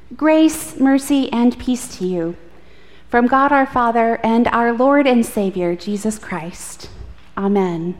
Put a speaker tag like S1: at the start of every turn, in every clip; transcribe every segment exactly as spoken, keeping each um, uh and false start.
S1: Grace, mercy, and peace to you from God our Father and our Lord and Savior, Jesus Christ. Amen.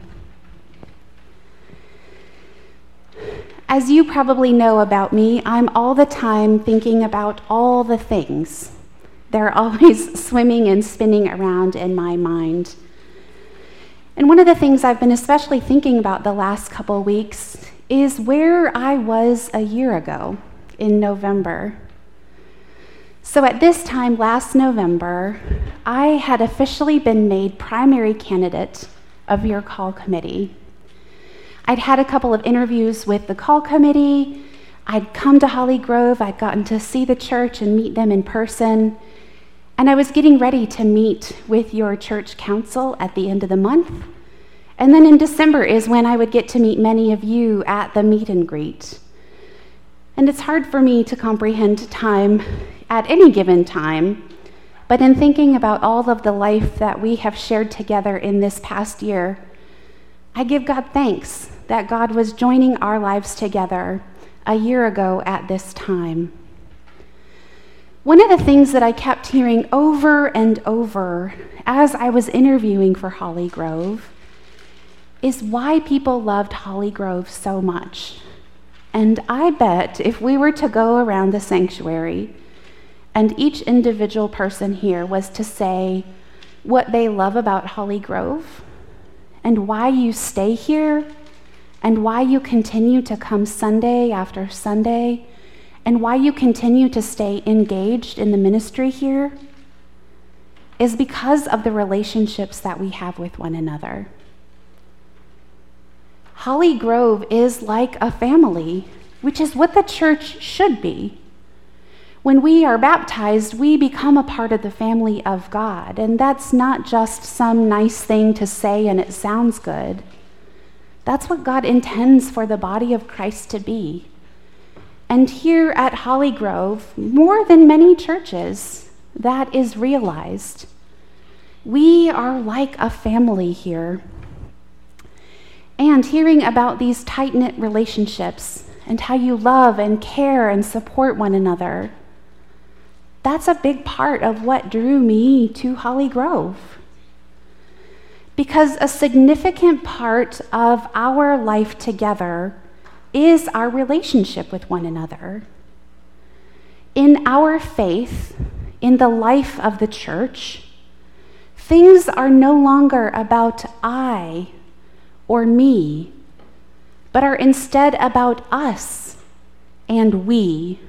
S1: As you probably know about me, I'm all the time thinking about all the things. They're always swimming and spinning around in my mind. And one of the things I've been especially thinking about the last couple weeks is where I was a year ago in November. So at this time last November, I had officially been made primary candidate of your call committee. I'd had a couple of interviews with the call committee. I'd come to Holly Grove. I'd gotten to see the church and meet them in person. And I was getting ready to meet with your church council at the end of the month. And then in December is when I would get to meet many of you at the meet and greet. And it's hard for me to comprehend time at any given time, but in thinking about all of the life that we have shared together in this past year, I give God thanks that God was joining our lives together a year ago at this time. One of the things that I kept hearing over and over as I was interviewing for Holly Grove is why people loved Holly Grove so much. And I bet if we were to go around the sanctuary and each individual person here was to say what they love about Holly Grove and why you stay here and why you continue to come Sunday after Sunday and why you continue to stay engaged in the ministry here is because of the relationships that we have with one another. Holly Grove is like a family, which is what the church should be. When we are baptized, we become a part of the family of God, and that's not just some nice thing to say and it sounds good. That's what God intends for the body of Christ to be. And here at Holly Grove, more than many churches, that is realized. We are like a family here. And hearing about these tight-knit relationships and how you love and care and support one another, that's a big part of what drew me to Holly Grove. Because a significant part of our life together is our relationship with one another. In our faith, in the life of the church, things are no longer about I or me, but are instead about us and we.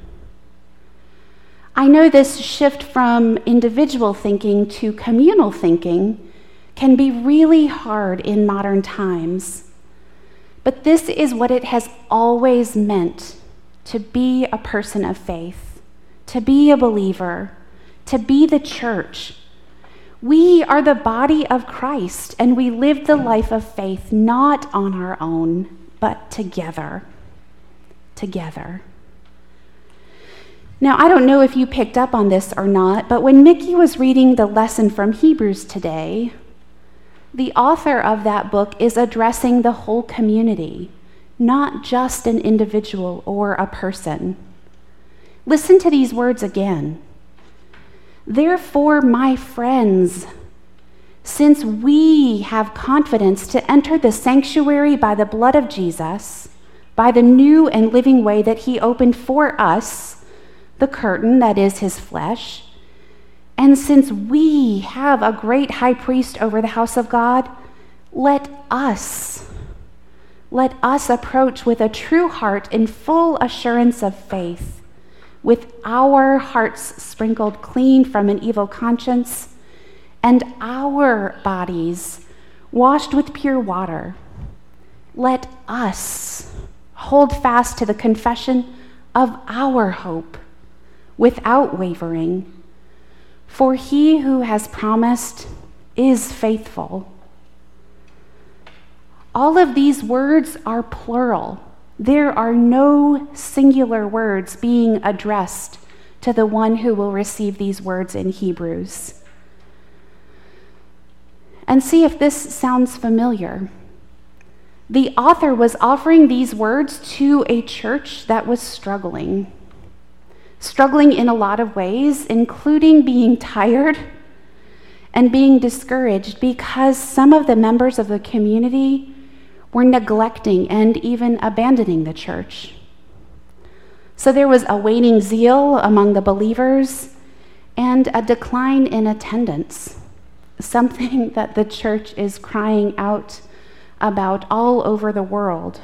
S1: I know this shift from individual thinking to communal thinking can be really hard in modern times, but this is what it has always meant to be a person of faith, to be a believer, to be the church. We are the body of Christ, and we live the life of faith not on our own, but together. Together. Now, I don't know if you picked up on this or not, but when Mickey was reading the lesson from Hebrews today, the author of that book is addressing the whole community, not just an individual or a person. Listen to these words again. Therefore, my friends, since we have confidence to enter the sanctuary by the blood of Jesus, by the new and living way that he opened for us, the curtain that is his flesh, and since we have a great high priest over the house of God, let us, let us approach with a true heart in full assurance of faith, with our hearts sprinkled clean from an evil conscience, and our bodies washed with pure water. Let us hold fast to the confession of our hope without wavering, for he who has promised is faithful. All of these words are plural. There are no singular words being addressed to the one who will receive these words in Hebrews. And see if this sounds familiar. The author was offering these words to a church that was struggling. struggling in a lot of ways, including being tired and being discouraged because some of the members of the community were neglecting and even abandoning the church. So there was a waning zeal among the believers and a decline in attendance, something that the church is crying out about all over the world.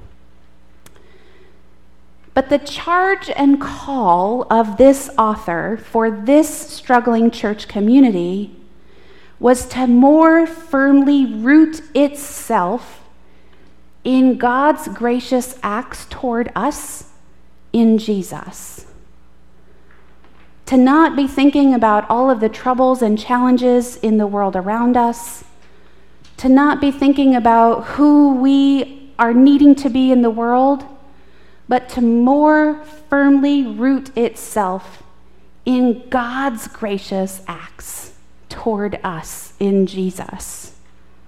S1: But the charge and call of this author for this struggling church community was to more firmly root itself in God's gracious acts toward us in Jesus. To not be thinking about all of the troubles and challenges in the world around us, to not be thinking about who we are needing to be in the world, but to more firmly root itself in God's gracious acts toward us in Jesus.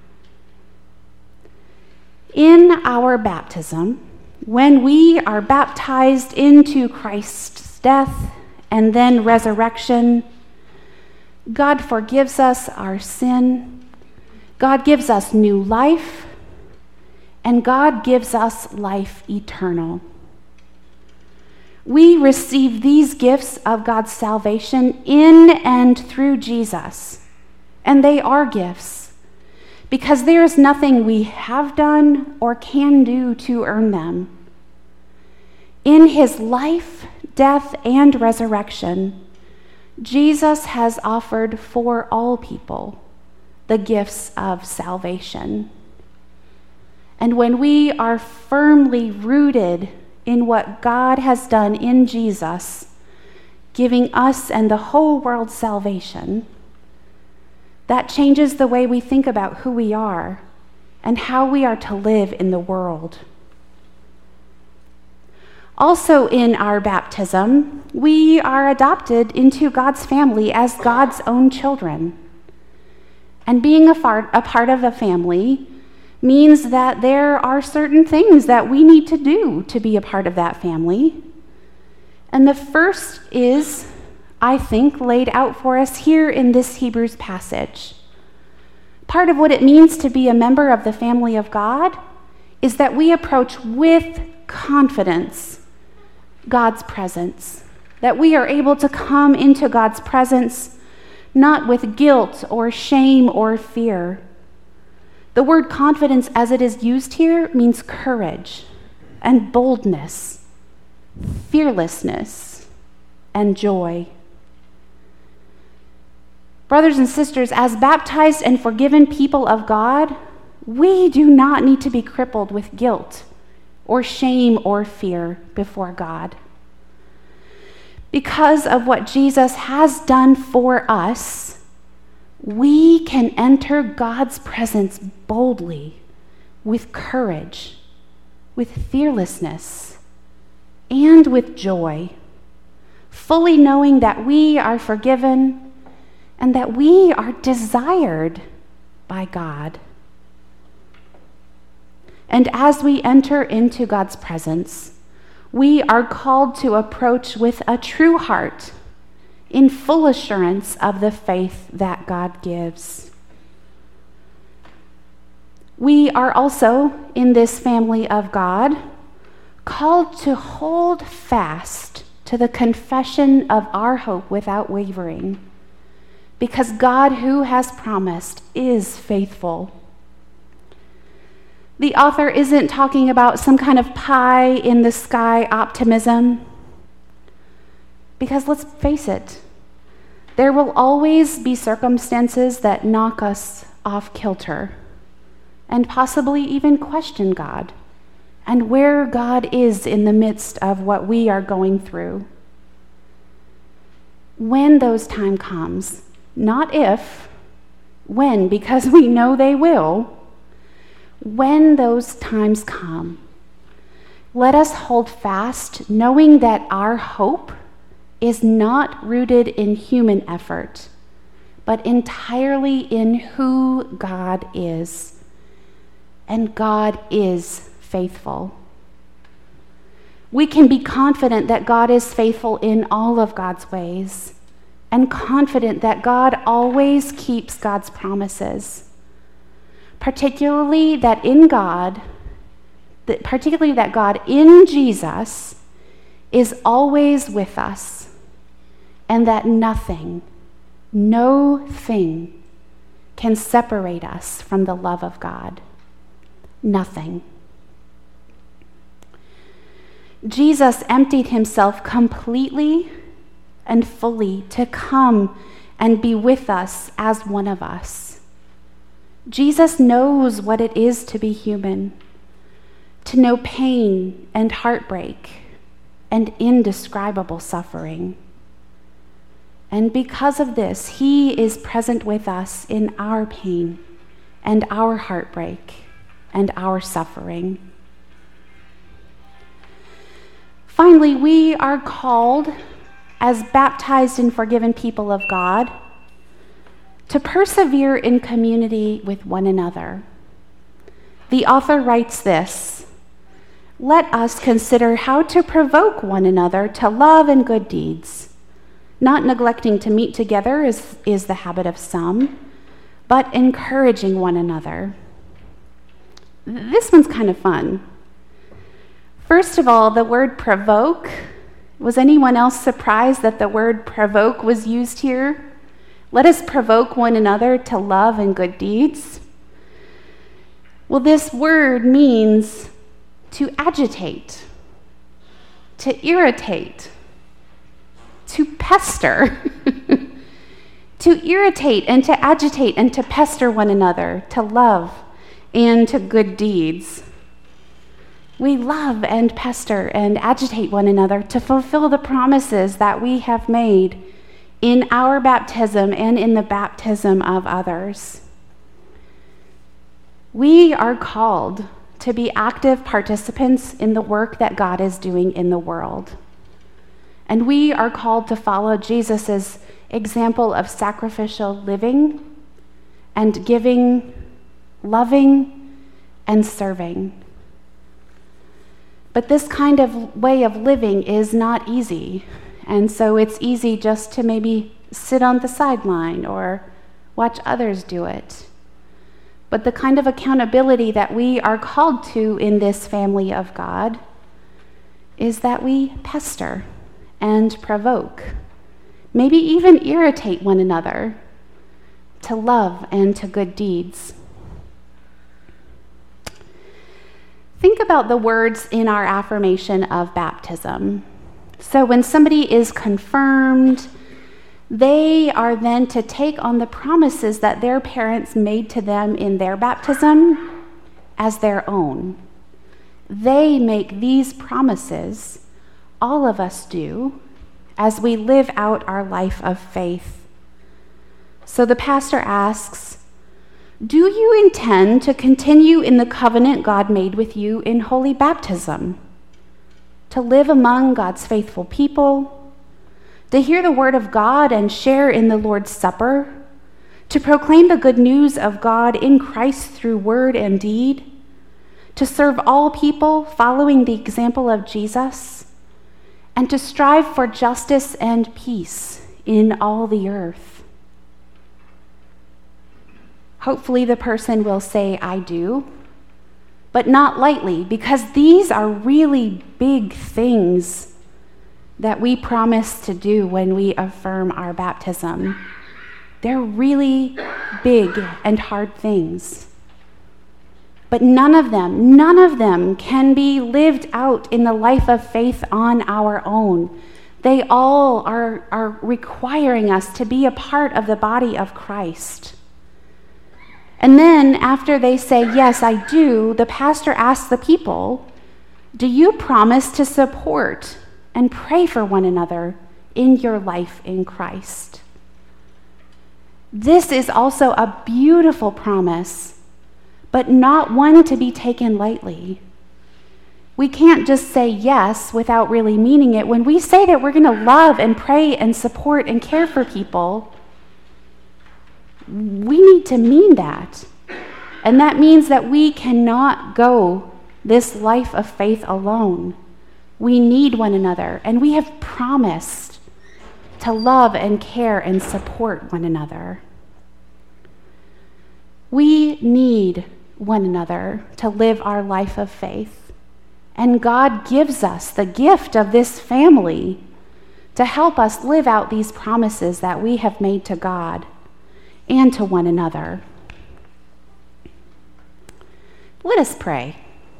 S1: In our baptism, when we are baptized into Christ's death and then resurrection, God forgives us our sin, God gives us new life, and God gives us life eternal. We receive these gifts of God's salvation in and through Jesus, and they are gifts because there is nothing we have done or can do to earn them. In his life, death, and resurrection, Jesus has offered for all people the gifts of salvation. And when we are firmly rooted in what God has done in Jesus, giving us and the whole world salvation, that changes the way we think about who we are and how we are to live in the world. Also in our baptism, we are adopted into God's family as God's own children. And being a part, a part of a family means that there are certain things that we need to do to be a part of that family. And the first is, I think, laid out for us here in this Hebrews passage. Part of what it means to be a member of the family of God is that we approach with confidence God's presence, that we are able to come into God's presence not with guilt or shame or fear. The word confidence as it is used here means courage and boldness, fearlessness, and joy. Brothers and sisters, as baptized and forgiven people of God, we do not need to be crippled with guilt or shame or fear before God. Because of what Jesus has done for us, we can enter God's presence boldly, with courage, with fearlessness, and with joy, fully knowing that we are forgiven and that we are desired by God. And as we enter into God's presence, we are called to approach with a true heart, in full assurance of the faith that God gives. We are also, in this family of God, called to hold fast to the confession of our hope without wavering, because God, who has promised, is faithful. The author isn't talking about some kind of pie in the sky optimism, because let's face it, there will always be circumstances that knock us off kilter and possibly even question God and where God is in the midst of what we are going through. When those time comes, not if, when, because we know they will, when those times come, let us hold fast, knowing that our hope is not rooted in human effort, but entirely in who God is. And God is faithful. We can be confident that God is faithful in all of God's ways, and confident that God always keeps God's promises. Particularly that in God, that particularly that God in Jesus is always with us, and that nothing, no thing can separate us from the love of God. Nothing. Jesus emptied himself completely and fully to come and be with us as one of us. Jesus knows what it is to be human, to know pain and heartbreak and indescribable suffering. And because of this, he is present with us in our pain and our heartbreak and our suffering. Finally, we are called, as baptized and forgiven people of God, to persevere in community with one another. The author writes this: "Let us consider how to provoke one another to love and good deeds, not neglecting to meet together as is the habit of some, but encouraging one another." This one's kind of fun. First of all, the word provoke. Was anyone else surprised that the word provoke was used here? Let us provoke one another to love and good deeds. Well, this word means to agitate, to irritate, to pester, to irritate and to agitate and to pester one another, to love and to good deeds. We love and pester and agitate one another to fulfill the promises that we have made in our baptism and in the baptism of others. We are called to be active participants in the work that God is doing in the world. And we are called to follow Jesus' example of sacrificial living and giving, loving, and serving. But this kind of way of living is not easy, and so it's easy just to maybe sit on the sideline or watch others do it. But the kind of accountability that we are called to in this family of God is that we pester and provoke, maybe even irritate one another to love and to good deeds. Think about the words in our affirmation of baptism. So when somebody is confirmed, they are then to take on the promises that their parents made to them in their baptism as their own. They make these promises, all of us do, as we live out our life of faith. So the pastor asks, "Do you intend to continue in the covenant God made with you in holy baptism? To live among God's faithful people? To hear the word of God and share in the Lord's Supper? To proclaim the good news of God in Christ through word and deed? To serve all people following the example of Jesus? And to strive for justice and peace in all the earth?" Hopefully the person will say, "I do," but not lightly, because these are really big things that we promise to do when we affirm our baptism. They're really big and hard things. But none of them, none of them can be lived out in the life of faith on our own. They all are, are requiring us to be a part of the body of Christ. And then after they say, "Yes, I do," the pastor asks the people, "Do you promise to support and pray for one another in your life in Christ?" This is also a beautiful promise, but not one to be taken lightly. We can't just say yes without really meaning it. When we say that we're going to love and pray and support and care for people, we need to mean that. And that means that we cannot go this life of faith alone. We need one another, and we have promised to love and care and support one another. We need one another to live our life of faith, and God gives us the gift of this family to help us live out these promises that we have made to God and to one another. Let us pray.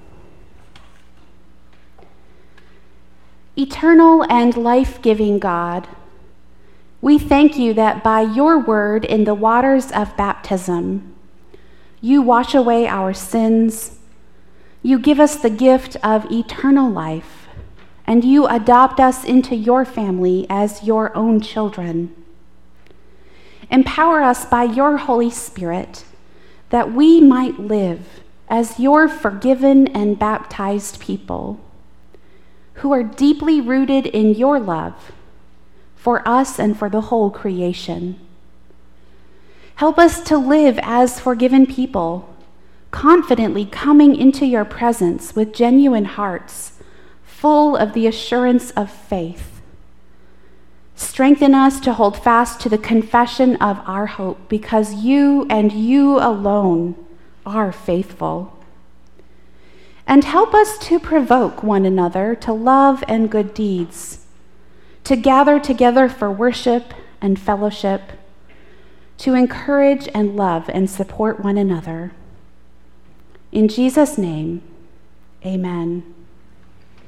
S1: Eternal and life-giving God, we thank you that by your word in the waters of baptism, you wash away our sins, you give us the gift of eternal life, and you adopt us into your family as your own children. Empower us by your Holy Spirit that we might live as your forgiven and baptized people, who are deeply rooted in your love for us and for the whole creation. Help us to live as forgiven people, confidently coming into your presence with genuine hearts, full of the assurance of faith. Strengthen us to hold fast to the confession of our hope, because you and you alone are faithful. And help us to provoke one another to love and good deeds, to gather together for worship and fellowship, to encourage and love and support one another. In Jesus' name, amen.